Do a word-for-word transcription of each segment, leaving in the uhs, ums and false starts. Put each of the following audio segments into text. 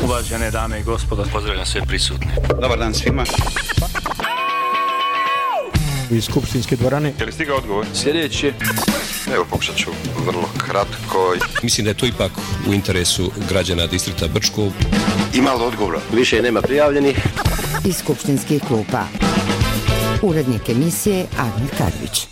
Uvažene dame i gospodo, pozdravljam sve prisutne. Dobar dan svima. Iz skupštinske dvorane. Je li stigao odgovor? Sljedeći. Evo, pokušat ću vrlo kratko. Mislim da je to ipak u interesu građana distrikta Brčko. Ima li odgovora? Više nema prijavljenih. Iz skupštinskih klupa. Urednik emisije Admir Kadrić.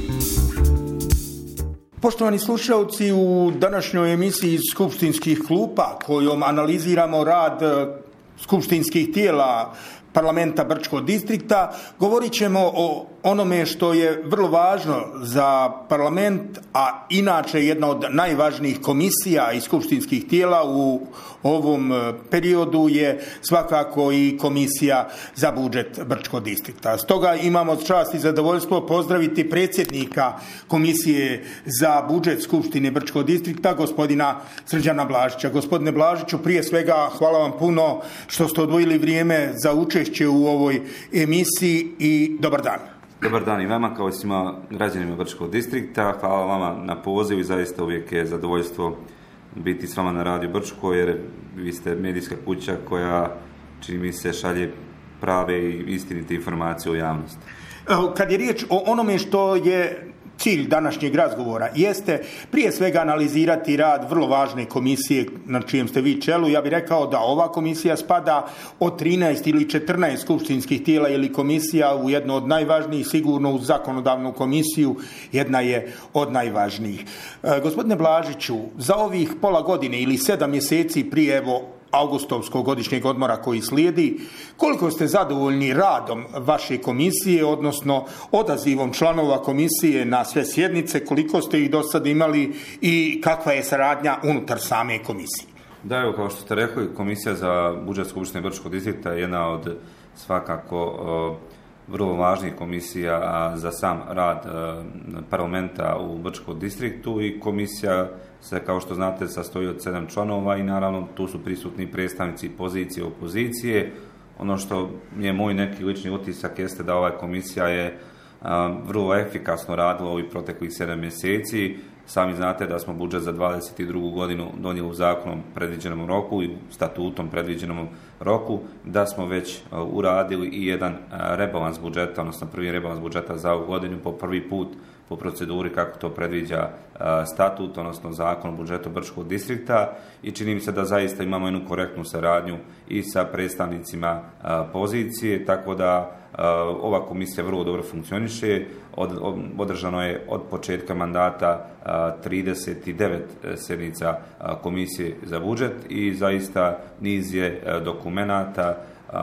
Poštovani slušalci, u današnjoj emisiji iz skupštinskih klupa kojom analiziramo rad skupštinskih tijela parlamenta Brčkog distrikta, govorit ćemo o onome što je vrlo važno za parlament, a inače jedna od najvažnijih komisija i skupštinskih tijela u ovom periodu je svakako i komisija za budžet Brčkog distrikta. Stoga imamo čast i zadovoljstvo pozdraviti predsjednika komisije za budžet Skupštine Brčkog distrikta, gospodina Srđana Blažića. Gospodine Blažiću, prije svega hvala vam puno što ste odvojili vrijeme za učešće u ovoj emisiji i dobar dan. Dobar dan i vama, kao i svima građanima Brčkog distrikta. Hvala vama na pozivu i zaista uvijek je zadovoljstvo biti s vama na Radio Brčko, jer vi ste medijska kuća koja, čini mi se, šalje prave i istinite informacije o javnosti. Kad je riječ o onome što je cilj današnjeg razgovora, jeste prije svega analizirati rad vrlo važne komisije na čijem ste vi čelu. Ja bih rekao da ova komisija spada od trinaest ili četrnaest skupštinskih tijela ili komisija u jednu od najvažnijih, sigurno u zakonodavnu komisiju, jedna je od najvažnijih. E, gospodine Blažiću, za ovih pola godine ili sedam mjeseci prije evo augustovskog godišnjeg odmora koji slijedi, koliko ste zadovoljni radom vaše komisije, odnosno odazivom članova komisije na sve sjednice, koliko ste ih do sada imali i kakva je saradnja unutar same komisije? Da, evo, kao što ste rekli, komisija za budžet Skupštine Brčkog distrikta je jedna od svakako uh, vrlo važnih komisija za sam rad uh, parlamenta u Brčkom distriktu, i komisija se, kao što znate, sastoji od sedam članova i naravno tu su prisutni predstavnici pozicije i opozicije. Ono što je moj neki lični utisak jeste da ova komisija je a, vrlo efikasno radila ovih proteklih sedam mjeseci. Sami znate da smo budžet za dvadeset drugu godinu donijeli u zakonom predviđenom roku i statutom predviđenom roku, da smo već a, uradili i jedan a, rebalans budžeta, odnosno prvi rebalans budžeta za ovu godinu po prvi put po proceduri kako to predviđa a, statut, odnosno zakon o budžetu Brčkog distrikta, i čini mi se da zaista imamo jednu korektnu saradnju i sa predstavnicima a, pozicije, tako da a, ova komisija vrlo dobro funkcioniše. Od, od, održano je od početka mandata a, trideset devet sjednica a, komisije za budžet i zaista niz je a, dokumenata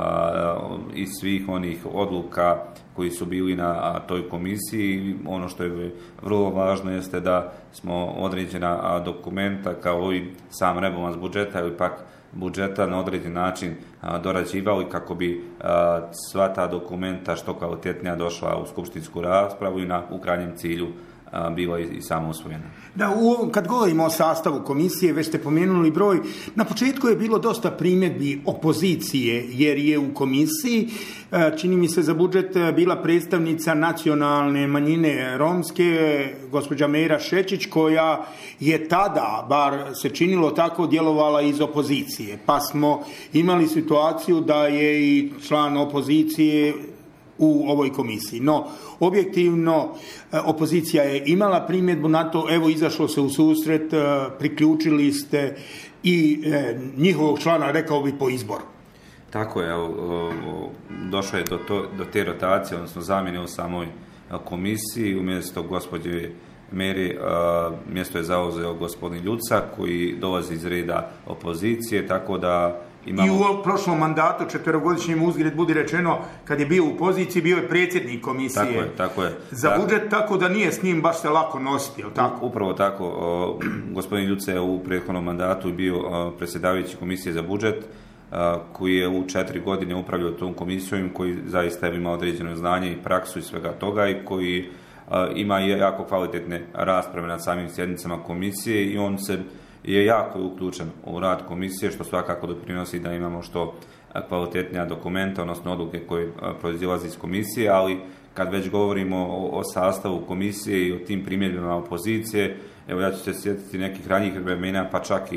i svih onih odluka koji su bili na toj komisiji. Ono što je vrlo važno jeste da smo određena dokumenta kao i sam rebalans budžeta ili pak budžeta na određen način dorađivali kako bi sva ta dokumenta što kvalitetnija došla u skupštinsku raspravu i na u krajnjem cilju bila i samo usvojena. Da, u, kad govorimo o sastavu komisije, već ste pomenuli broj, na početku je bilo dosta primjedbi opozicije, jer je u komisiji, čini mi se, za budžet bila predstavnica nacionalne manjine romske, gospođa Mera Šečić, koja je tada, bar se činilo tako, djelovala iz opozicije. Pa smo imali situaciju da je i član opozicije u ovoj komisiji. No, objektivno, opozicija je imala primjedbu na to, evo izašlo se u susret, priključili ste i njihovog člana, rekao bi, po izboru. Tako je, evo, došlo je do, to, do te rotacije, odnosno zamjene u samoj komisiji. Umjesto gospođe Meri mjesto je zauzeo gospodin Ljuca, koji dolazi iz reda opozicije, tako da imamo... I u prošlom mandatu, četverogodišnjem, uzgred budi rečeno, kad je bio u poziciji, bio je predsjednik komisije. Tako je, tako je. Za tako, budžet, tako da nije s njim baš se lako nositi, jel tako? Upravo tako. O, gospodin Ljuca je u prethodnom mandatu bio o, predsjedavajući komisije za budžet, o, koji je u četiri godine upravljao tom komisijom, koji zaista ima određeno znanje i praksu i svega toga, i koji o, ima jako kvalitetne rasprave na samim sjednicama komisije, i on se je jako uključen u rad komisije, što svakako doprinosi da imamo što kvalitetnija dokumenta, odnosno odluke koje proizilaze iz komisije, ali kad već govorimo o, o sastavu komisije i o tim primjedbama opozicije, evo ja ću se sjetiti nekih ranijih vremena, pa čak i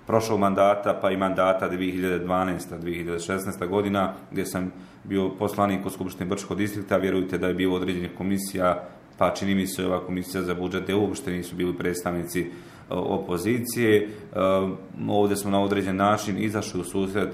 prošlog mandata pa i mandata dvije hiljade dvanaeste do dvije hiljade šesnaeste godina gdje sam bio poslanik u Skupštini Brčkog distrikta. Vjerujte da je bilo određenih komisija, pa čini mi se ova komisija za budžet gdje uopšte nisu bili predstavnici opozicije. Ovdje smo na određen način izašli u susret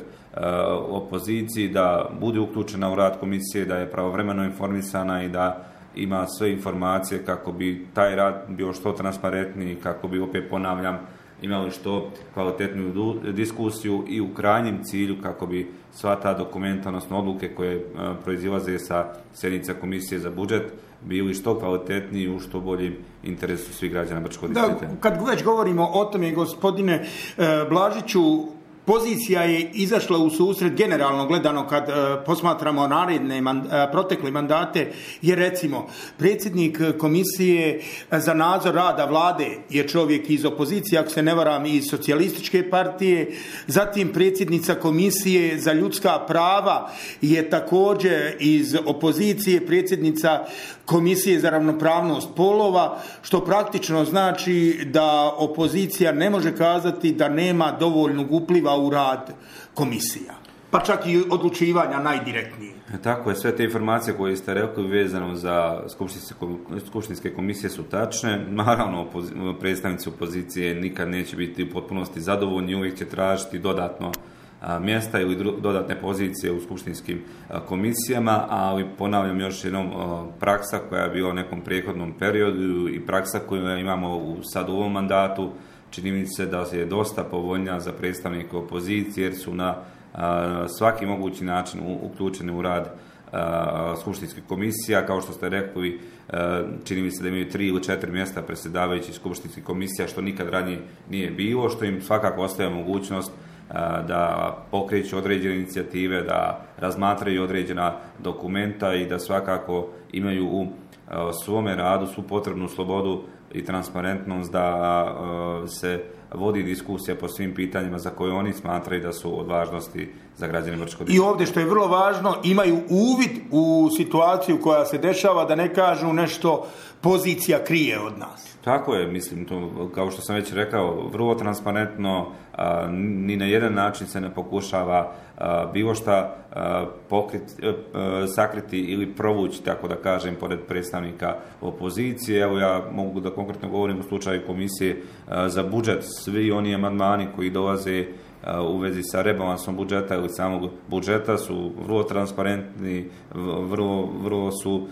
opoziciji da bude uključena u rad komisije, da je pravovremeno informisana i da ima sve informacije kako bi taj rad bio što transparentniji, kako bi, opet ponavljam, imali što kvalitetniju diskusiju i u krajnjem cilju kako bi sva ta dokumenta, odnosno odluke koje proizilaze sa sjednica komisije za budžet bili što kvalitetniji i u što boljem interesu svih građana Brčkog distrikta. Da, kad već govorimo o tome, gospodine Blažiću, pozicija je izašla u susret generalno gledano kad e, posmatramo naredne man, e, protekle mandate, jer recimo predsjednik komisije za nadzor rada vlade je čovjek iz opozicije, ako se ne varam iz socijalističke partije, zatim predsjednica komisije za ljudska prava je također iz opozicije, predsjednica komisije za ravnopravnost polova, što praktično znači da opozicija ne može kazati da nema dovoljnog upliva u rad komisija, pa čak i odlučivanja najdirektnije. Tako je, sve te informacije koje ste rekli vezano za skupštinske komisije su tačne. Naravno, predstavnici opozicije nikad neće biti u potpunosti zadovoljni, uvijek će tražiti dodatno mjesta ili dodatne pozicije u skupštinskim komisijama, ali ponavljam još jednom, praksa koja je bila u nekom prethodnom periodu i praksa koju imamo u sad u ovom mandatu, čini mi se da je dosta povoljnija za predstavnike opozicije jer su na svaki mogući način uključeni u rad skupštinskih komisija. Kao što ste rekli, čini mi se da imaju tri ili četiri mjesta predsjedavajućih skupštinskih komisija, što nikad ranije nije bilo, što im svakako ostaje mogućnost da pokreću određene inicijative, da razmatraju određena dokumenta i da svakako imaju u svome radu svu potrebnu slobodu i transparentnost da se vodi diskusija po svim pitanjima za koje oni smatraju da su od važnosti za građane Brčkog distrikta. I ovdje što je vrlo važno, imaju uvid u situaciju koja se dešava, da ne kažu nešto pozicija krije od nas. Tako je, mislim, to, kao što sam već rekao, vrlo transparentno, a, ni na jedan način se ne pokušava a, bilo šta a, pokriti, a, sakriti ili provući, tako da kažem, pored predstavnika opozicije. Evo, ja mogu da konkretno govorim u slučaju komisije a, za budžet. Svi oni amandmani koji dolaze u vezi sa rebalansom budžeta ili samog budžeta su vrlo transparentni, vrlo, vrlo su uh,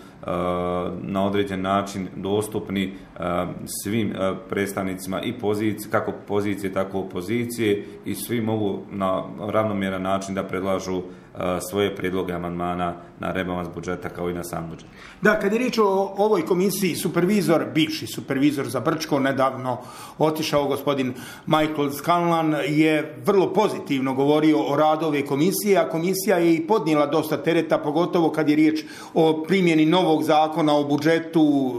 na određen način dostupni uh, svim uh, predstavnicima i pozicije, kako pozicije, tako opozicije, i svi mogu na ravnomjeran način da predlažu uh, svoje prijedloge amandmana na rebalans budžeta kao i na sam budžet. Da, kad je riječ o ovoj komisiji, supervizor, bivši supervizor za Brčko, nedavno otišao gospodin Michael Scanlan, je vrlo pozitivno govorio o radu ove komisije, a komisija je i podnijela dosta tereta, pogotovo kad je riječ o primjeni novog zakona o budžetu,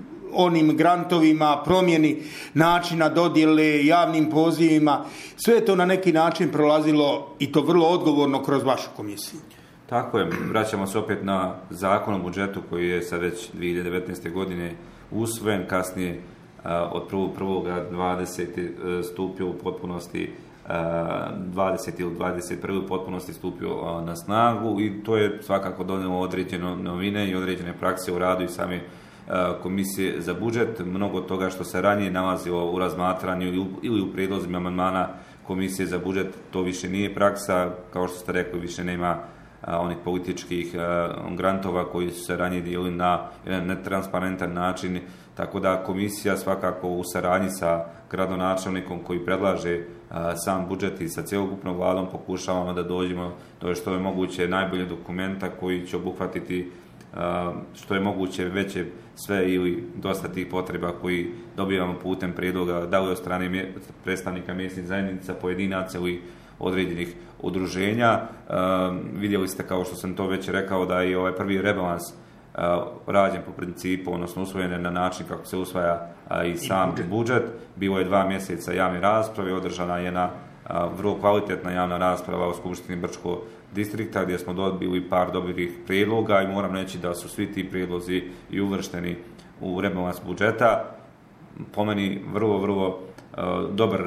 onim grantovima, promjeni načina dodjele, javnim pozivima. Sve je to na neki način prolazilo i to vrlo odgovorno kroz vašu komisiju. Tako je, vraćamo se opet na zakon o budžetu koji je sad već dvije hiljade devetnaeste. godine usvojen, kasnije od prvog prvog dvadesete stupio u potpunosti dvadesete ili dvadeset prve u potpunosti stupio na snagu, i to je svakako donijelo određene novine i određene prakse u radu i same komisije za budžet. Mnogo toga što se ranije nalazilo u razmatranju ili u prijedlozima amandmana komisije za budžet, to više nije praksa. Kao što ste rekli, više nema onih političkih grantova koji su se ranije dijelili na jedan netransparentan način, tako da komisija svakako u saradnji sa gradonačelnikom koji predlaže sam budžet i sa cjelokupnom vladom pokušavamo da dođemo do što je moguće najbolje dokumenta koji će obuhvatiti što je moguće veće sve ili dosta tih potreba koji dobivamo putem prijedloga, da li od strane predstavnika mjesnih zajednica, pojedinaca ili određenih udruženja. Vidjeli ste, kao što sam to već rekao, da je ovaj prvi rebalans rađen po principu, odnosno usvojen na način kako se usvaja i sam budžet. budžet. Bilo je dva mjeseca javne rasprave, održana je jedna vrlo kvalitetna javna rasprava u Skupštini Brčkog distrikta gdje smo dobili par dobrih prijedloga i moram reći da su svi ti prijedlozi i uvršteni u rebalans budžeta. Po meni vrlo, vrlo dobar rad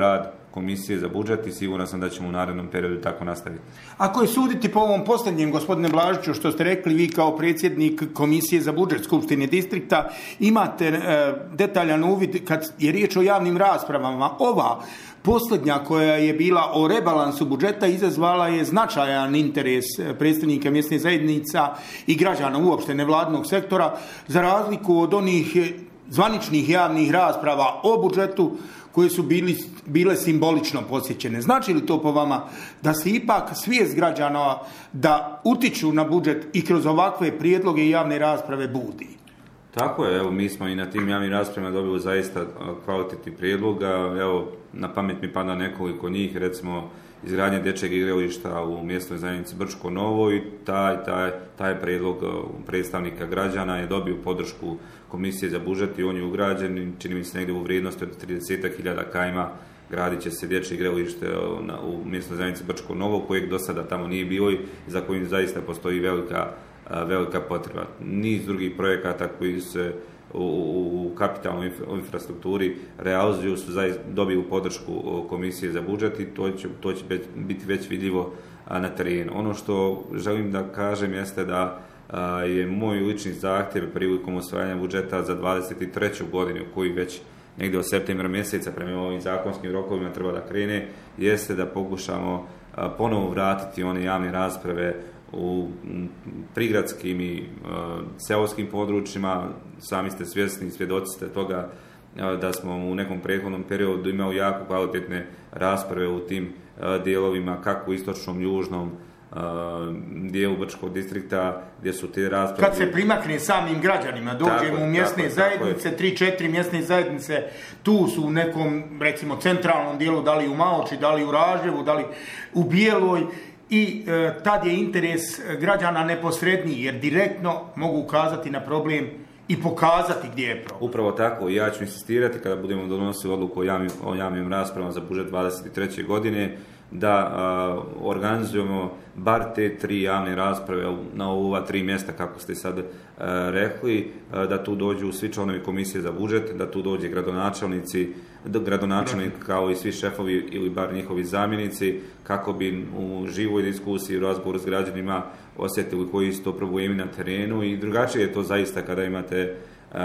komisije za budžet i siguran sam da ćemo u narednom periodu tako nastaviti. Ako je suditi po ovom posljednjem, gospodine Blažiću, što ste rekli, vi kao predsjednik komisije za budžet Skupštine distrikta imate e, detaljan uvid kad je riječ o javnim raspravama. Ova posljednja koja je bila o rebalansu budžeta izazvala je značajan interes predstavnika mjesnih zajednica i građana uopšte nevladinog sektora, za razliku od onih zvaničnih javnih rasprava o budžetu koje su bili, bile simbolično posjećene. Znači li to po vama da se ipak svijest građana da utiču na budžet i kroz ovakve prijedloge i javne rasprave budi? Tako je, evo mi smo i na tim javnim raspravama dobili zaista kvalitetni prijedloga. Evo, na pamet mi pada nekoliko njih, recimo izgradnje dječjeg igrališta u mjesnoj zajednici Brčko Novo i taj, taj, taj prijedlog predstavnika građana je dobio podršku komisije za budžet i on je ugrađen, čini mi se negdje u vrijednosti od trideset hiljada kajma. Gradit će se dječje igralište u mjesnoj zajednici Brčko Novo, kojeg do sada tamo nije bilo i za kojim zaista postoji velika velika potreba. Niz drugih projekata koji se u, u, u kapitalnoj infrastrukturi realizuju su zaista dobiju podršku komisije za budžet i to će, to će biti već vidljivo na terenu. Ono što želim da kažem jeste da a, je moj lični zahtjev prilikom usvajanja budžeta za dvadeset treću godinu, koji već negdje od septembra mjeseca prema ovim zakonskim rokovima treba da krene, jeste da pokušamo a, ponovo vratiti one javne rasprave u prigradskim i uh, seoskim područjima. Sami ste svjesni i svjedoci ste toga uh, da smo u nekom prethodnom periodu imali jako kvalitetne rasprave u tim uh, dijelovima, kako u istočnom, južnom uh, dijelu Brčkog distrikta, gdje su te rasprave... Kad se primakne samim građanima, dođemo u mjesne tako, zajednice, tri, četiri mjesne zajednice, tu su u nekom, recimo, centralnom dijelu, da li u Maoči, da li u Raževu, da li u Bijeloj, i e, tad je interes građana neposredniji, jer direktno mogu ukazati na problem i pokazati gdje je problem. Upravo tako, ja ću insistirati kada budemo donosili odluku o javnim, o javnim raspravama za budžet dvadeset treće godine, da a, organizujemo bar te tri javne rasprave na ova tri mjesta, kako ste sad a, rekli, a, da tu dođu svi članovi komisije za budžet, da tu dođe gradonačelnici, gradonačelnik kao i svi šefovi ili bar njihovi zamjenici, kako bi u živoj diskusiji, u razgovoru s građanima osjetili koji su to problemi na terenu i drugačije je to zaista kada imate Uh,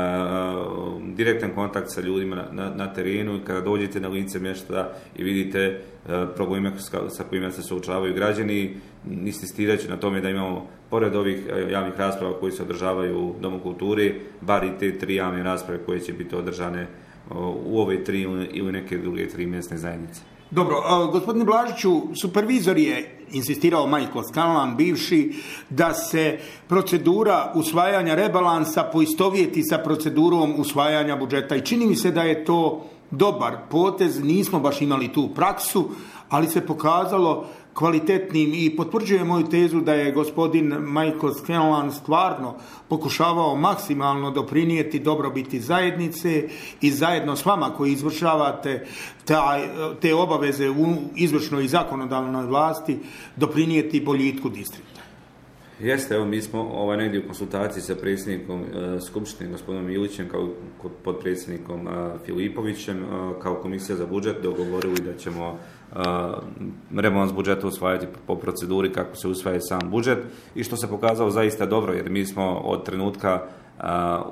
direktan kontakt sa ljudima na, na, na terenu i kada dođete na lice mjesta i vidite uh, probleme sa kojima se suočavaju građani, insistirat ću na tome da imamo pored ovih uh, javnih rasprava koji se održavaju u Domu kulture, bar i te tri javne rasprave koje će biti održane uh, u ove tri ili neke druge tri mjesne zajednice. Dobro, uh, gospodine Blažiću, supervizor je insistirao Michael Scanlan, bivši, da se procedura usvajanja rebalansa poistovjeti sa procedurom usvajanja budžeta. I čini mi se da je to dobar potez, nismo baš imali tu praksu, ali se pokazalo kvalitetnim i potvrđuje moju tezu da je gospodin Michael Scanlan stvarno pokušavao maksimalno doprinijeti dobrobiti zajednice i zajedno s vama koji izvršavate taj, te obaveze u izvršnoj i zakonodavnoj vlasti doprinijeti boljitku distrikta. Jeste, evo mi smo ovaj, negdje u konsultaciji sa predsjednikom e, Skupštine, gospodinom Ilićem, kao podpredsjednikom e, Filipovićem, e, kao komisija za budžet dogovorili da ćemo e, rebalans budžeta usvajati po proceduri kako se usvaja sam budžet i što se pokazalo zaista dobro, jer mi smo od trenutka e,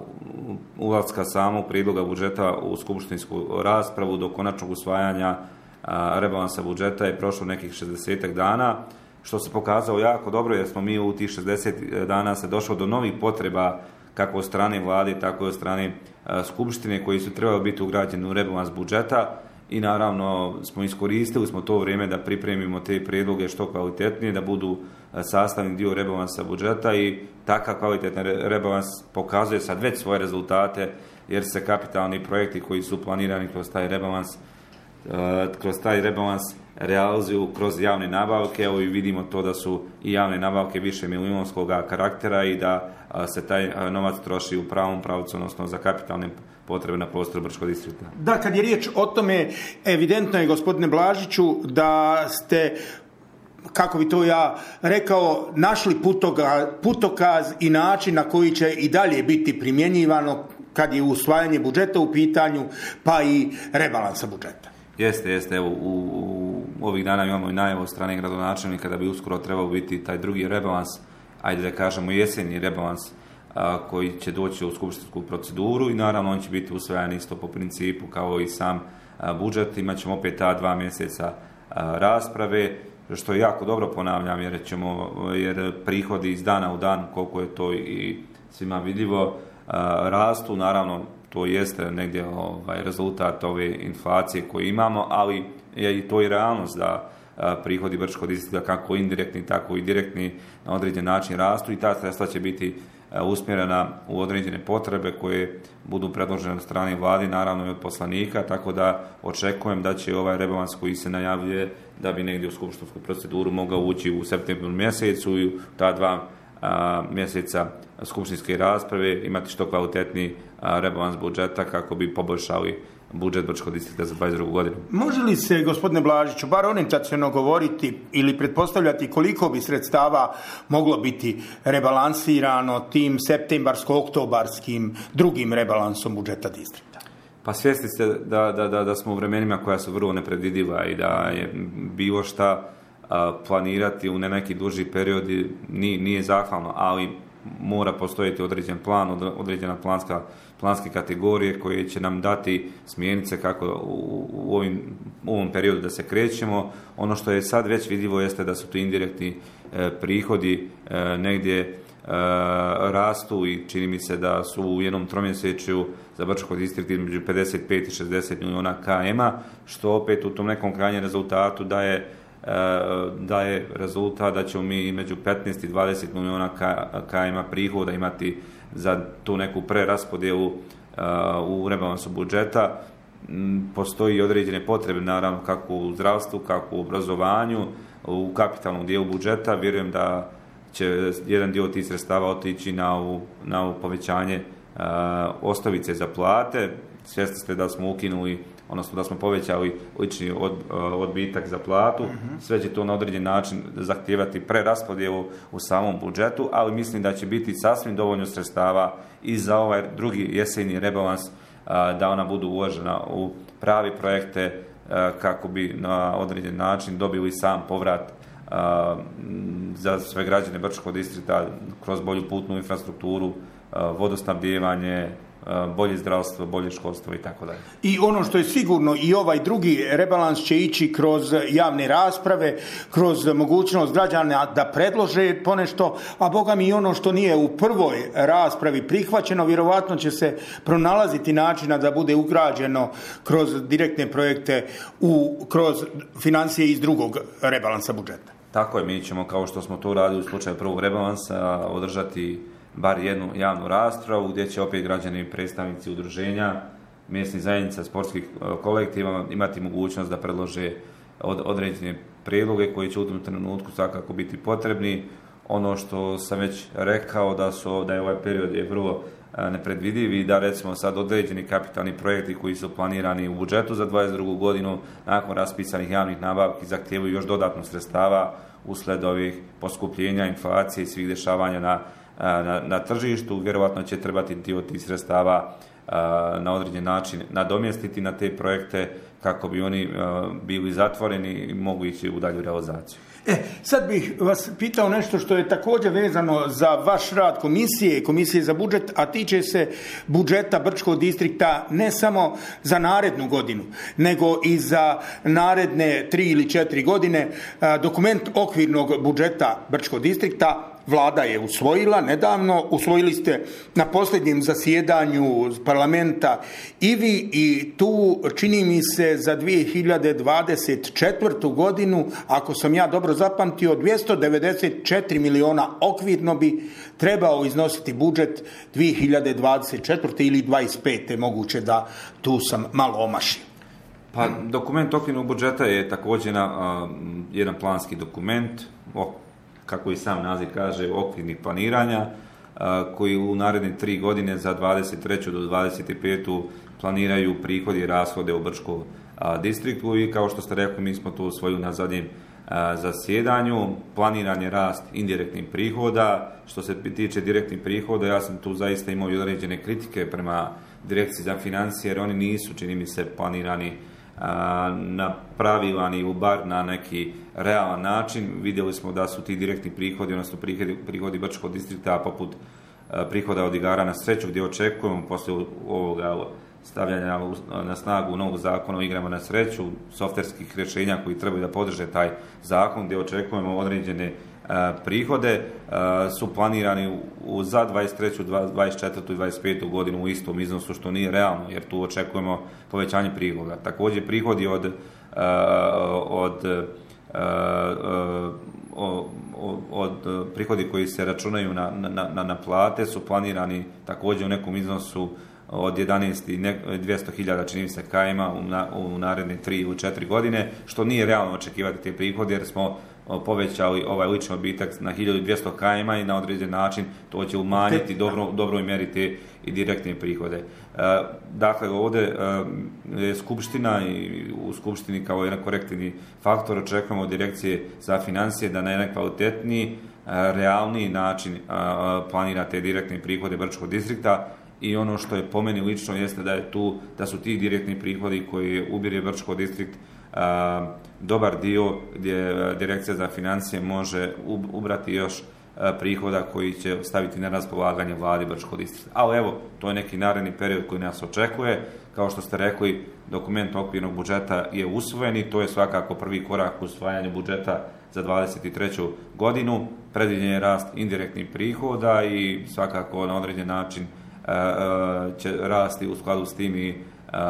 ulaska samog prijedloga budžeta u skupštinsku raspravu do konačnog usvajanja e, rebalansa budžeta je prošlo nekih šezdesetak dana, što se pokazalo jako dobro, jer smo mi u tih šezdeset dana se došlo do novih potreba kako od strane vlade, tako i od strane a, skupštine koji su trebali biti ugrađeni u rebalans budžeta i naravno smo iskoristili smo to vrijeme da pripremimo te prijedloge što kvalitetnije, da budu a, sastavni dio rebalansa budžeta i takav kvalitetan re, rebalans pokazuje sad već svoje rezultate, jer se kapitalni projekti koji su planirani kroz taj rebalans a, kroz taj rebalans realizuju kroz javne nabavke, evo i vidimo to da su i javne nabavke više milijunskog karaktera i da a, se taj a, novac troši u pravom pravcu, odnosno za kapitalne potrebe na prostoru Brčkog distrikta. Da, kad je riječ o tome, evidentno je, gospodine Blažiću, da ste, kako bi to ja rekao, našli putoga, putokaz i način na koji će i dalje biti primjenjivano kad je usvajanje budžeta u pitanju, pa i rebalansa budžeta. Jeste, jeste. Evo, u, u ovih dana imamo i najavu strane gradonačelnika da bi uskoro trebao biti taj drugi rebalans, ajde da kažemo jesenji rebalans, a, koji će doći u skupštinsku proceduru i naravno on će biti usvajan isto po principu kao i sam a, budžet. Imaćemo opet ta dva mjeseca a, rasprave, što je jako dobro, ponavljam, jer ćemo, jer prihodi iz dana u dan, koliko je to i svima vidljivo, a, rastu. Naravno, to jeste negdje ovaj, rezultat ove inflacije koje imamo, ali je i to i realnost da a, prihodi Brčkog distrikta, kako indirektni, tako i direktni, na određen način rastu i ta sredstva će biti a, usmjerena u određene potrebe koje budu predložene od strane vlade, naravno i od poslanika, tako da očekujem da će ovaj rebalans koji se najavljuje da bi negdje u skupštinsku proceduru mogao ući u septembru mjesecu i ta dva a, mjeseca skupštinske rasprave imati što kvalitetniji a, rebalans budžeta kako bi poboljšali budžet Brčkog distrikta za dvadeset drugu godinu. Može li se, gospodine Blažiću, bar orijentaciono govoriti ili pretpostavljati koliko bi sredstava moglo biti rebalansirano tim septembarsko-oktobarskim drugim rebalansom budžeta distrikta? Pa svjesni ste da, da, da, da smo u vremenima koja su vrlo nepredvidiva i da je bilo šta a, planirati u ne neki duži period nije, nije zahvalno, ali mora postojiti određen plan, određena planska, planske kategorije koje će nam dati smjernice kako u, u, ovim, u ovom periodu da se krećemo. Ono što je sad već vidljivo jeste da su tu indirektni e, prihodi e, negdje e, rastu i čini mi se da su u jednom tromjesečju za Brčki distrikt između pedeset pet i šezdeset milijuna km, što opet u tom nekom krajnjem rezultatu daje da je rezultat da ćemo mi među petnaest i dvadeset milijuna km prihoda imati za tu neku preraspodjelu u rebalansu budžeta. Postoji određene potrebe, naravno, kako u zdravstvu, kako u obrazovanju, u kapitalnom dijelu budžeta. Vjerujem da će jedan dio tih sredstava otići na ovo, na ovo povećanje osnovice za plate. Svjesni ste da smo ukinuli, odnosno da smo povećali lični od, odbitak za platu. Uh-huh. Sve će to na određen način zahtijevati preraspodjelu u samom budžetu, ali mislim da će biti sasvim dovoljno sredstava i za ovaj drugi jesenji rebalans a, da ona budu uložena u pravi projekte a, kako bi na određen način dobili sam povrat a, za sve građane Brčkog distrikta kroz bolju putnu infrastrukturu, a, vodosnabdijevanje, bolje zdravstvo, bolje školstvo i tako dalje. I ono što je sigurno, i ovaj drugi rebalans će ići kroz javne rasprave, kroz mogućnost građana da predlože ponešto, a boga mi i ono što nije u prvoj raspravi prihvaćeno, vjerovatno će se pronalaziti načina da bude ugrađeno kroz direktne projekte, u, kroz financije iz drugog rebalansa budžeta. Tako je, mi ćemo, kao što smo to radili u slučaju prvog rebalansa, održati bar jednu javnu raspravu gdje će opet građani i predstavnici udruženja, mjesnih zajednica, sportskih kolektiva imati mogućnost da predlože od, određene prijedloge koji će u tom trenutku svakako biti potrebni. Ono što sam već rekao da su da je ovaj period je vrlo nepredvidiv i da recimo sad određeni kapitalni projekti koji su planirani u budžetu za dvadeset drugu godinu nakon raspisanih javnih nabavki zahtijevaju još dodatno sredstava usled ovih poskupljenja, inflacije i svih dešavanja na Na, na tržištu. Vjerovatno će trebati dio tih sredstava a, na određen način nadomjestiti na te projekte kako bi oni a, bili zatvoreni i mogu ići u dalju realizaciju. E, sad bih vas pitao nešto što je također vezano za vaš rad komisije, komisije za budžet, a tiče se budžeta Brčkog distrikta ne samo za narednu godinu, nego i za naredne tri ili četiri godine. Dokument okvirnog budžeta Brčkog distrikta Vlada je usvojila nedavno, usvojili ste na posljednjem zasjedanju parlamenta i vi, i tu čini mi se za dvije hiljade dvadeset četvrtu godinu, ako sam ja dobro zapamtio, dvjesto devedeset četiri miliona okvirno bi trebao iznositi budžet dvije hiljade dvadeset četvrte ili dvadeset pete, moguće da tu sam malo omašio. Pa dokument okvirnog budžeta je također na, uh, jedan planski dokument, o, kako i sam naziv kaže, okvirnih planiranja, koji u naredne tri godine za dvadeset treću do dvadeset petu planiraju prihodi i rashode u Brčkom distriktu i kao što ste rekli, mi smo to usvojili na zadnjem zasjedanju. Planiran je rast indirektnih prihoda. Što se tiče direktnih prihoda, ja sam tu zaista imao i određene kritike prema direkciji za financije, jer oni nisu, čini mi se, planirani napravilan i bar na neki realan način. Vidjeli smo da su ti direktni prihodi, odnosno prihodi, prihodi Brčkog distrikta poput prihoda od igara na sreću, gdje očekujemo poslije ovoga stavljanja na snagu novog zakona o igrama na sreću, softverskih rješenja koji trebaju da podrže taj zakon, gdje očekujemo određene prihode, su planirani u, za dvadeset treću, dvadeset četvrtu i dvadeset petu godinu u istom iznosu, što nije realno, jer tu očekujemo povećanje prihoda. Također prihodi od, od, od, od prihodi koji se računaju na, na, na, na plate su planirani također u nekom iznosu od jedanaest i dvjesto hiljada, čini se, kajma u, na, u naredne tri ili četiri godine, što nije realno očekivati te prihode, jer smo povećali ovaj lični odbitak na hiljadu dvjesto kajma i na određen način to će umanjiti dobro, dobroj mjeri te i direktne prihode. E, dakle, ovdje je Skupština i u Skupštini kao jedan korektivni faktor očekujemo od Direkcije za financije da na jedan kvalitetniji, realniji način planira te direktne prihode Brčkog distrikta. I ono što je po meni lično jeste da je tu, da su ti direktni prihodi koji ubire Brčko distrikt a, dobar dio gdje Direkcija za financije može ubrati još a, prihoda koji će staviti na raspolaganje vladi Brčkog distrikta. Ali evo, to je neki naredni period koji nas očekuje. Kao što ste rekli, dokument okvirnog budžeta je usvojen i to je svakako prvi korak u usvajanju budžeta za dvadeset treću godinu. Predviđen je rast indirektnih prihoda i svakako na određen način će rasti u skladu s tim i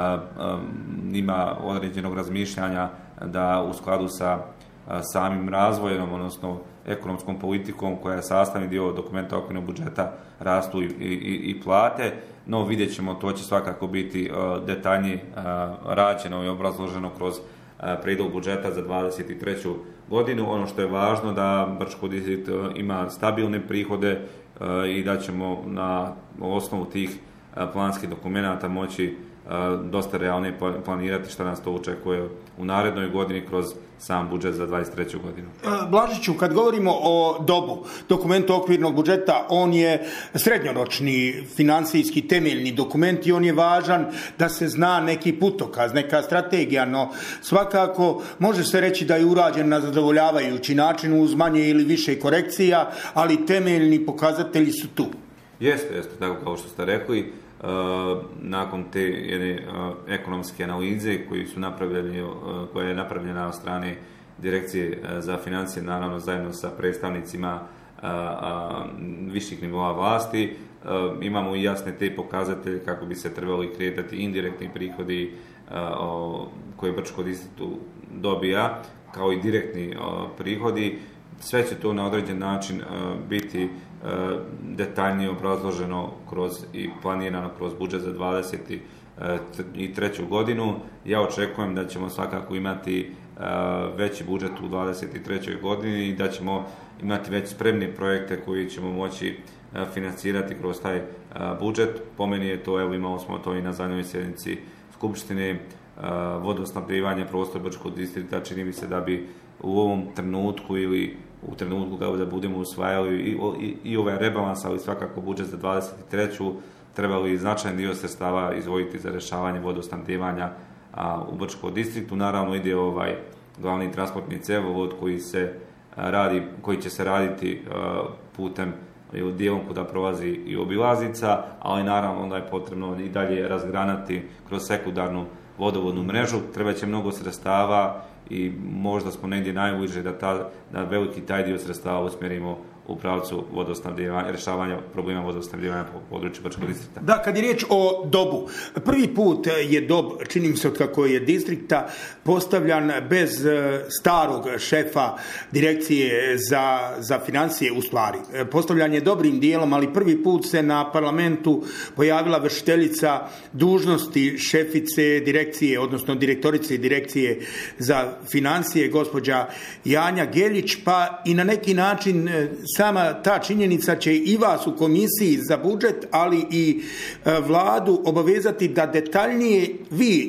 ima određenog razmišljanja da u skladu sa samim razvojem, odnosno ekonomskom politikom koja je sastavni dio dokumenta okvirnog budžeta, rastu i, i, i plate, no vidjet ćemo, to će svakako biti detaljnije rađeno i obrazloženo kroz prijedlog budžeta za dvadeset treću godinu. Ono što je važno da Brčko distrikt ima stabilne prihode i da ćemo na osnovu tih planskih dokumenata moći dosta realnije planirati što nas to očekuje u narednoj godini kroz sam budžet za dvadeset treću godinu. Blažiću, kad govorimo o dobu, dokumentu okvirnog budžeta, on je srednjoročni financijski temeljni dokument i on je važan da se zna neki putokaz, neka strategija, no svakako može se reći da je urađen na zadovoljavajući način uz manje ili više korekcija, ali temeljni pokazatelji su tu. Jeste, jeste, tako kao što ste rekli. Uh, nakon te jedne uh, ekonomske analize koji su napravljeni, uh, koja je napravljena od strane Direkcije uh, za financije, naravno zajedno sa predstavnicima uh, uh, viših nivoa vlasti, uh, imamo i jasne te pokazatelje kako bi se trebali kretati indirektni prihodi uh, o, koje Brčko distriktu dobija, kao i direktni uh, prihodi. Sve će to na određen način uh, biti uh, detaljnije obrazloženo kroz i planirano kroz budžet za dvadeset treću godinu. Ja očekujem da ćemo svakako imati uh, veći budžet u dvadeset trećoj godini i da ćemo imati već spremne projekte koji ćemo moći uh, financirati kroz taj uh, budžet. Po meni je to, evo imali smo to i na zadnjoj sjednici Skupštine, uh, vodosnabdijevanje prostora Brčkog distrikta, čini mi se da bi u ovom trenutku ili u trenutku kada da budemo usvajali i, i, i ovaj rebalans, ali svakako budžet za dvadeset treću trebali značajan dio sredstava izdvojiti za rješavanje vodosnabdijevanja a, u Brčkom distriktu. Naravno ide ovaj glavni transportni cjevovod koji se a, radi, koji će se raditi a, putem ili dijelom kuda prolazi i obilaznica, ali naravno onda je potrebno i dalje razgranati kroz sekundarnu vodovodnu mrežu. Treba će mnogo sredstava i možda smo negdje najbliže da, ta, da veliki taj dio sredstava usmjerimo u pravcu vodosnabdijevanja, rješavanja problema vodosnabdijevanja po području Brčkog distrikta. Da, kad je riječ o dobu, prvi put je dob, čini mi se od kako je distrikta postavljan bez starog šefa Direkcije za, za financije, u stvari. Postavljan je dobrim dijelom, ali prvi put se na parlamentu pojavila vršiteljica dužnosti šefice direkcije, odnosno direktorice Direkcije za financije, gospođa Janja Geljić, pa i na neki način sama ta činjenica će i vas u komisiji za budžet, ali i vladu obavezati da detaljnije vi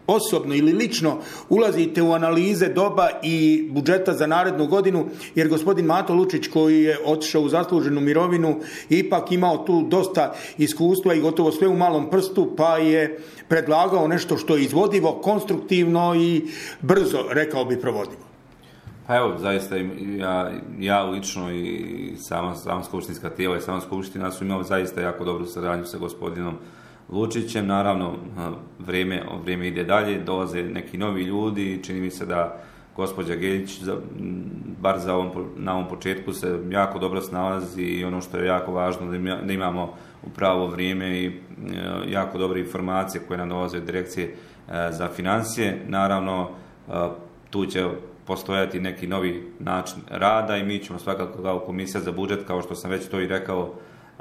osobno ili lično ulazite u analize doba i budžeta za narednu godinu, jer gospodin Mato Lučić koji je otišao u zasluženu mirovinu ipak imao tu dosta iskustva i gotovo sve u malom prstu, pa je predlagao nešto što je izvodivo, konstruktivno i brzo, rekao bi, provodivo. Pa evo, zaista ja, ja lično i sama, sama skupštinska tijela i sama skupština su imali zaista jako dobru saradnju sa gospodinom Lučićem. Naravno, vrijeme, vrijeme ide dalje, dolaze neki novi ljudi i čini mi se da gospođa Geljić, za, bar za ovom, na ovom početku, se jako dobro snalazi i ono što je jako važno, da imamo u pravo vrijeme i jako dobre informacije koje nam dolaze od direkcije za financije. Naravno, tu će postojati neki novi način rada i mi ćemo svakako kao komisija za budžet, kao što sam već to i rekao,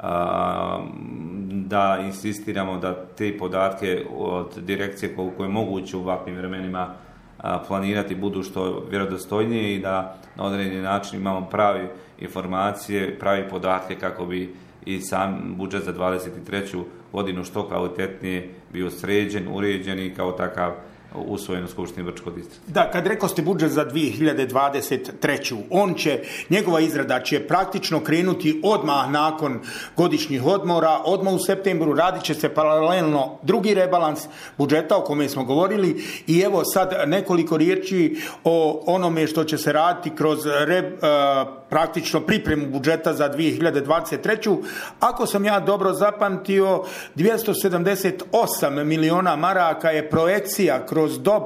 da insistiramo da te podatke od direkcije koliko je moguće u ovakvim vremenima planirati budu što vjerodostojnije i da na određeni način imamo prave informacije, prave podatke kako bi i sam budžet za dvadeset treću godinu što kvalitetnije bio sređen, uređen i kao takav usvojen u Skupštini Brčkog distrikta. Da, kad rekao ste budžet za dvije hiljade dvadeset treću. on će, njegova izrada će praktično krenuti odmah nakon godišnjih odmora, odmah u septembru, radit će se paralelno drugi rebalans budžeta o kome smo govorili i evo sad nekoliko riječi o onome što će se raditi kroz re, uh, praktično pripremu budžeta za dvije hiljade dvadeset treću. Ako sam ja dobro zapamtio, dvjesto sedamdeset osam miliona maraka je projekcija kroz dob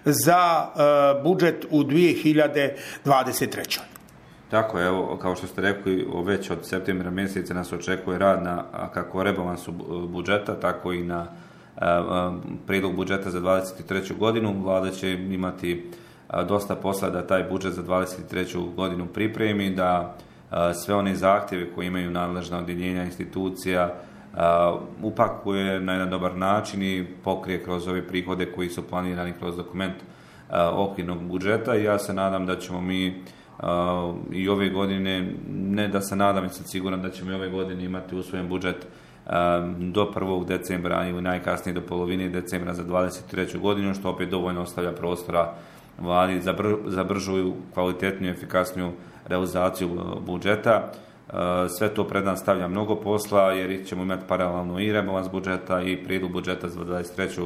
za uh, budžet u dvije hiljade dvadeset trećoj. Tako je, evo, kao što ste rekli, već od septembra mjeseca nas očekuje rad na kako rebalansu budžeta, tako i na uh, prijedlog budžeta za dvadeset treću godinu. Vlada će imati uh, dosta posla da taj budžet za dvadeset treću godinu pripremi, da uh, sve one zahtjeve koje imaju nadležna odjeljenja institucija Uh, upakuje na jedan dobar način i pokrije kroz ove prihode koji su planirani kroz dokument uh, okvirnog budžeta i ja se nadam da ćemo mi uh, i ove godine, ne da se nadam, ja sam siguran da ćemo i ove godine imati usvojen budžet uh, do prvog decembra ili najkasnije do polovine decembra za dvadeset treću godinu, što opet dovoljno ostavlja prostora Vladi za, br- za bržu, kvalitetniju, efikasniju realizaciju uh, budžeta. Sve to pred nas stavlja mnogo posla jer ćemo imati paralelno i rebalans budžeta i prijedlog budžeta za dvadeset treću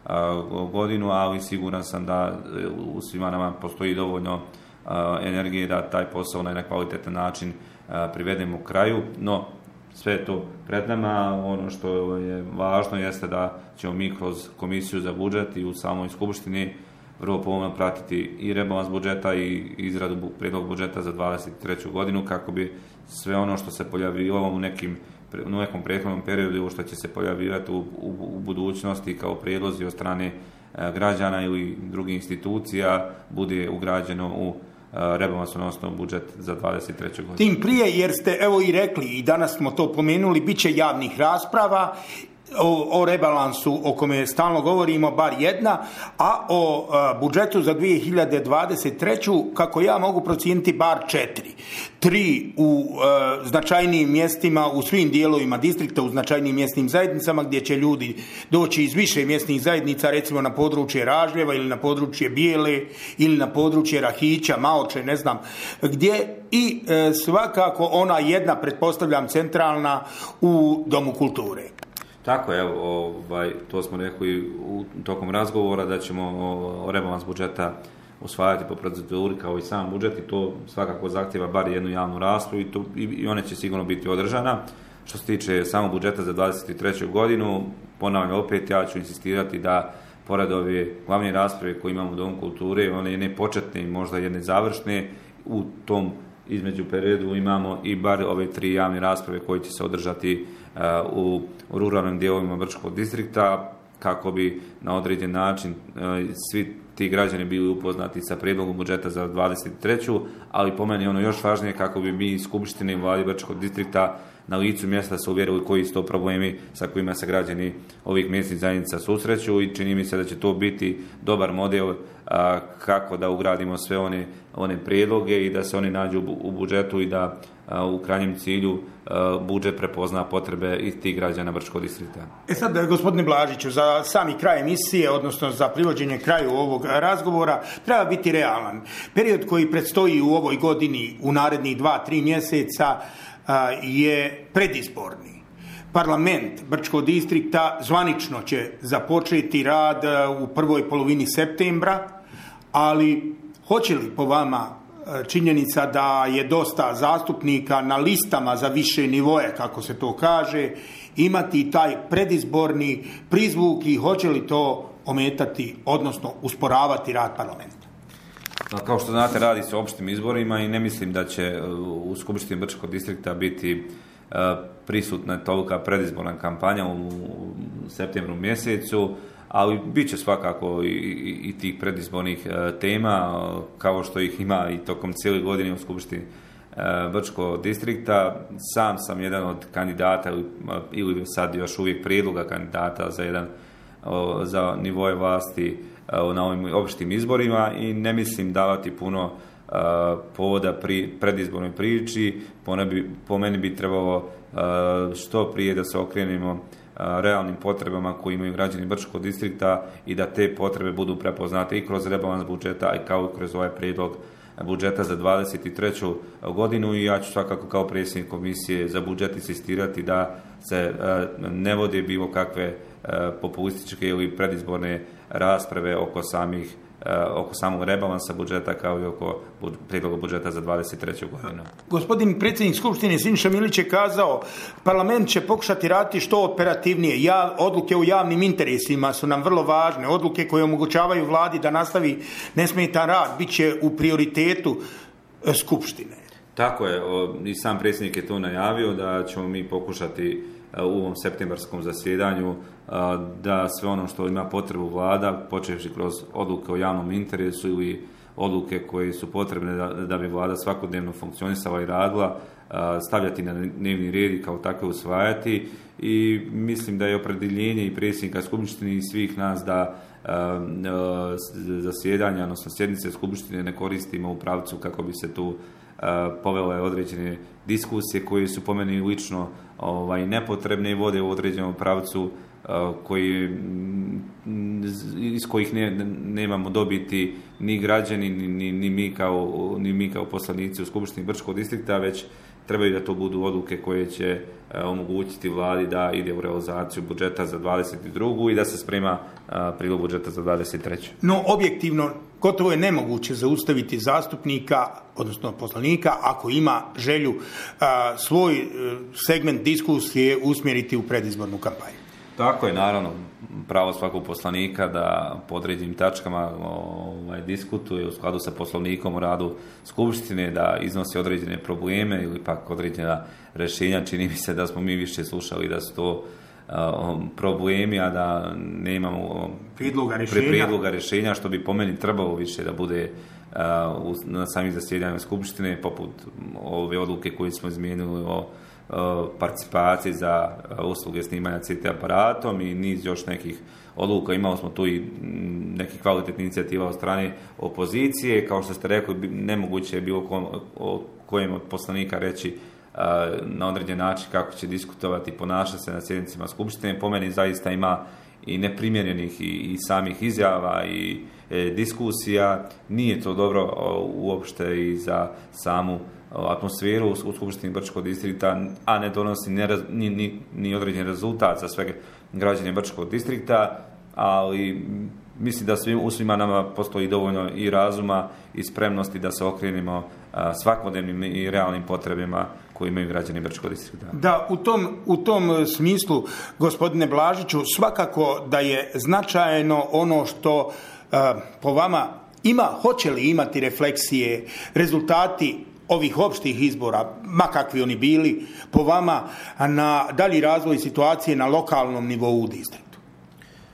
godinu, ali siguran sam da u svima nama postoji dovoljno energije da taj posao na jedan kvalitetan način privedemo u kraju, no sve je to pred nama. Ono što je važno jeste da ćemo mi kroz komisiju za budžet i u samoj skupštini vrlo pomno pratiti i rebalans budžeta i izradu prijedlog budžeta za dvadeset treću godinu kako bi sve ono što se pojavilo u nekim u nekom prethodnom periodu što će se pojavljivati u, u, u budućnosti kao prijedlozi od strane e, građana ili drugih institucija bude ugrađeno u e, rebalans, odnosno budžet za dvadeset treću godinu. Tim prije jer ste evo i rekli i danas smo to pomenuli, bit će javnih rasprava O, o rebalansu o kome stalno govorimo, bar jedna, a o a, budžetu za dvije hiljade dvadeset treću kako ja mogu procijeniti bar četiri. Tri u a, značajnijim mjestima, u svim dijelovima distrikta, u značajnijim mjesnim zajednicama gdje će ljudi doći iz više mjesnih zajednica, recimo na područje Ražljeva ili na područje Bijele ili na područje Rahića, Maoče, ne znam gdje, i e, svakako ona jedna, pretpostavljam, centralna u Domu kulture. Tako je, evo, ovaj, to smo rekli u tokom razgovora da ćemo o, rebalans budžeta usvajati po proceduri kao i sam budžet i to svakako zahtjeva bar jednu javnu raspravu i, to, i, i one će sigurno biti održana. Što se tiče samog budžeta za dvadeset treću godinu, ponavljam opet, ja ću insistirati da pored ove glavne rasprave koje imamo u Domu kulture, one jedne početne i možda jedne završne, u tom između periodu imamo i bar ove tri javne rasprave koje će se održati uh, u, u ruralnim dijelovima Brčkog distrikta kako bi na određen način uh, svi ti građani bili upoznati sa prijedlogom budžeta za dvadeset treću, ali po meni ono još važnije kako bi mi iz Skupštine i vladi Brčkog distrikta na licu mjesta se uvjerili koji su to problemi sa kojima se građani ovih mjesnih zajednica susreću i čini mi se da će to biti dobar model a, kako da ugradimo sve one, one prijedloge i da se oni nađu u, u budžetu i da a, u krajnjem cilju a, budžet prepozna potrebe i tih građana Brčkog distrikta. E sad, gospodine Blažiću, za sami kraj emisije, odnosno za privođenje kraju ovog razgovora, treba biti realan. Period koji predstoji u ovoj godini, u narednih dva, tri mjeseca, je predizborni. Parlament Brčkog distrikta zvanično će započeti rad u prvoj polovini septembra, ali hoće li po vama činjenica da je dosta zastupnika na listama za više nivoje, kako se to kaže, imati taj predizborni prizvuk i hoće li to ometati, odnosno usporavati rad parlamenta? Kao što znate, radi se o opštim izborima i ne mislim da će u Skupštini Brčkog distrikta biti prisutna tolika predizborna kampanja u septembru mjesecu, ali bit će svakako i, i, i tih predizbornih tema, kao što ih ima i tokom cijele godine u Skupštini Brčkog distrikta. Sam sam jedan od kandidata ili, ili sad još uvijek prijedloga kandidata za jedan za nivoje vlasti na ovim opštim izborima i ne mislim davati puno uh, povoda pri predizbornoj priči. Po, ne bi, po meni bi trebalo uh, što prije da se okrenemo uh, realnim potrebama koje imaju građani Brčkog distrikta i da te potrebe budu prepoznate i kroz rebalans budžeta i kao i kroz ovaj prijedlog budžeta za dvadeset treću godinu i ja ću svakako kao predsjednik komisije za budžet insistirati da se uh, ne vode bilo kakve uh, populističke ili predizborne rasprave oko samih oko samog rebalansa budžeta kao i oko prijedloga budžeta za dvadeset treću godinu. Gospodin predsjednik Skupštine Siniša Milić je kazao parlament će pokušati raditi što operativnije. Ja, odluke o javnim interesima su nam vrlo važne. Odluke koje omogućavaju vladi da nastavi nesmetan rad bit će u prioritetu Skupštine. Tako je. I sam predsjednik je to najavio da ćemo mi pokušati u ovom septembarskom zasjedanju da sve ono što ima potrebu vlada, počevši kroz odluke o javnom interesu ili odluke koje su potrebne da, da bi vlada svakodnevno funkcionisala i radila, stavljati na dnevni red i kao takve usvajati i mislim da je opredjeljenje i predsjednika Skupštine i svih nas da zasjedanja, odnosno sjednice Skupštine ne koristimo u pravcu kako bi se tu povele određene diskusije koje su po meni lično ovaj, nepotrebne i vode u određenom pravcu koji, iz kojih ne, nemamo dobiti ni građani, ni, ni, ni, mi kao, ni mi kao poslanici u Skupštini Brčkog distrikta, već trebaju da to budu odluke koje će omogućiti vladi da ide u realizaciju budžeta za dvadeset drugu i da se sprema prijedlog budžeta za dvadeset treću. No, objektivno, gotovo je nemoguće zaustaviti zastupnika, odnosno poslanika, ako ima želju a, svoj segment diskusije usmjeriti u predizbornu kampanju. Tako je, naravno, pravo svakog poslanika da po određenim tačkama ovaj, diskutuje u skladu sa poslovnikom o radu Skupštine, da iznosi određene probleme ili pak određena rješenja. Čini mi se da smo mi više slušali da su to um, problemi, a da nemamo um, prijedloga rješenja. prijedloga rješenja, što bi po meni trebalo više da bude uh, na samih zasjedanjima Skupštine, poput ove odluke koje smo izmijenili o participaciji za usluge snimanja C T aparatom i niz još nekih odluka. Imali smo tu i nekih kvalitetnih inicijativa od strane opozicije. Kao što ste rekli, nemoguće je bilo ko, o kojem od poslanika reći a, na određen način kako će diskutovati i ponašati se na sjednicama Skupštine. Po meni zaista ima i neprimjerenih i, i samih izjava i e, diskusija. Nije to dobro o, uopšte i za samu atmosferu u Skupštini Brčkog distrikta, a ne donosi ni, ni, ni određen rezultat za sve građane Brčkog distrikta, ali mislim da svim, u svima nama postoji dovoljno i razuma i spremnosti da se okrenemo svakodnevnim i realnim potrebama koje imaju građani Brčkog distrikta. Da, u tom, u tom smislu, gospodine Blažiću, svakako da je značajno ono što uh, po vama ima, hoće li imati refleksije, rezultati ovih opštih izbora, ma kakvi oni bili, po vama na dalji razvoj situacije na lokalnom nivou u distriktu?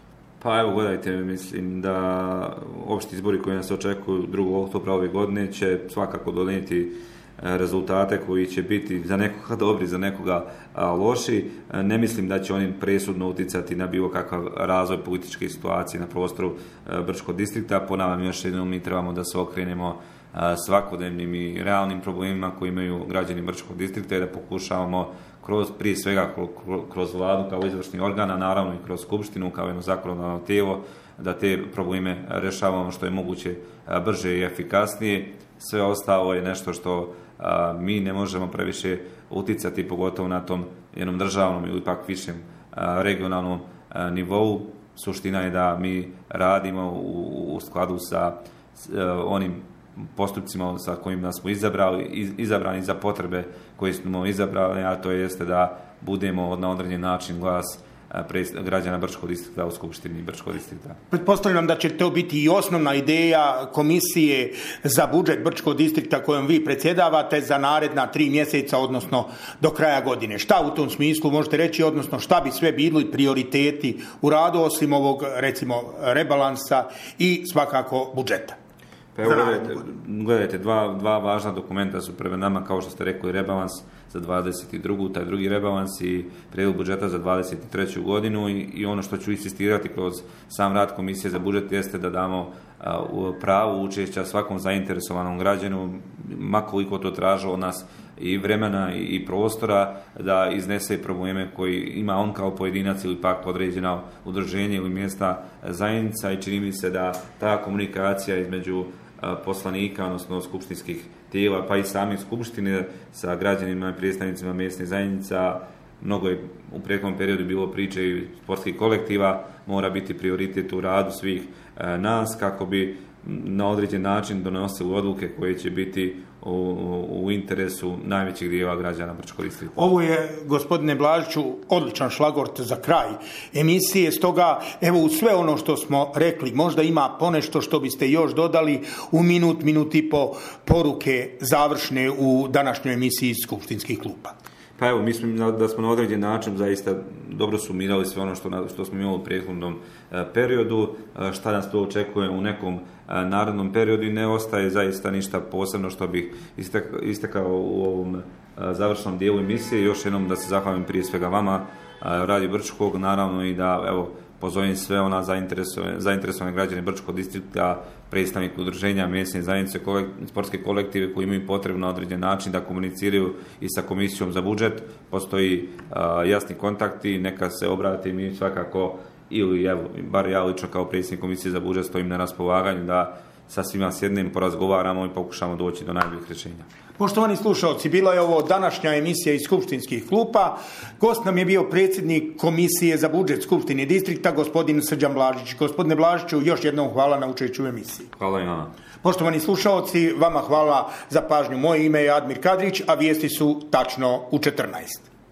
Pa evo, gledajte, mislim da opšti izbori koji nas očekuju drugog oktobra ove godine će svakako donijeti rezultate koji će biti za nekoga dobri, za nekoga loši. Ne mislim da će oni presudno uticati na bilo kakav razvoj političke situacije na prostoru Brčkog distrikta. Ponavljam još jednom, mi trebamo da se okrenemo svakodnevnim i realnim problemima koji imaju građani Brčkog distrikta i da pokušavamo kroz, prije svega kroz vladu kao izvršni organ, a naravno i kroz skupštinu kao jedno zakonodavno tijelo, da te probleme rešavamo što je moguće brže i efikasnije. Sve ostalo je nešto što a, mi ne možemo previše uticati, pogotovo na tom jednom državnom ili ipak višem a, regionalnom a, nivou. Suština je da mi radimo u, u skladu sa s, a, onim postupcima sa kojima smo izabrali, iz, izabrani za potrebe koje smo izabrali, a to jeste da budemo na određen način glas građana Brčkog distrikta u Skupštini Brčkog distrikta. Pretpostavljam da će to biti i osnovna ideja komisije za budžet Brčkog distrikta kojom vi predsjedavate za naredna tri mjeseca, odnosno do kraja godine. Šta u tom smislu možete reći, odnosno šta bi sve bili prioriteti u radu osim ovog, recimo, rebalansa i svakako budžeta? Pa evo, gledajte, gledajte dva, dva važna dokumenta su pred nama, kao što ste rekli, rebalans za dvadeset drugu taj drugi rebalans i prijedlog budžeta za dvadeset treću godinu i, i ono što ću insistirati kroz sam rad Komisije za budžet jeste da damo a, pravo učešća svakom zainteresovanom građanu, makoliko to tražilo od nas i vremena i, i prostora, da iznese probleme koji ima on kao pojedinac ili pak određeno udruženje ili mjesta zajednica i čini mi se da ta komunikacija između poslanika, odnosno skupštinskih tijela, pa i same skupštine sa građanima i predstavnicima mjesnih zajednica. Mnogo je u prethodnom periodu bilo priče i sportskih kolektiva, mora biti prioritet u radu svih e, nas kako bi na određen način donosili odluke koje će biti u, u interesu najvećeg dijela građana Brčkog distrikta. Ovo je, gospodine Blažiću, odličan šlagort za kraj emisije, stoga evo u sve ono što smo rekli, možda ima ponešto što biste još dodali u minut, minut i po poruke završne u današnjoj emisiji Skupštinskih klupa. Pa evo, mislim da smo na određen način zaista dobro sumirali sve ono što, što smo imali u prethodnom periodu, šta nas to očekuje u nekom narednom periodu i ne ostaje zaista ništa posebno što bih istakao u ovom završnom dijelu emisije. Još jednom da se zahvalim prije svega vama, Radio Brčkog, naravno i da evo pozovem sve ona zainteresovane, zainteresovane građane Brčkog distrikta, predstavnike udruženja, mjesne zajednice, sportske kolektive koji imaju potrebno na određen način da komuniciraju i sa Komisijom za budžet. Postoji a, jasni kontakti, neka se obrati, mi svakako ili evo, bar ja lično kao predsjednik Komisije za budžet stojim na raspolaganju da sa svima sjednem, porazgovaramo i pokušamo doći do najboljih rješenja. Poštovani slušalci, bila je ovo današnja emisija iz Skupštinskih klupa. Gost nam je bio predsjednik Komisije za budžet Skupštine distrikta, gospodin Srđan Blažić. Gospodine Blažiću, još jednom hvala na učešću u emisiji. Hvala i vama. Poštovani slušalci, vama hvala za pažnju. Moje ime je Admir Kadrić, a vijesti su tačno u četrnaest.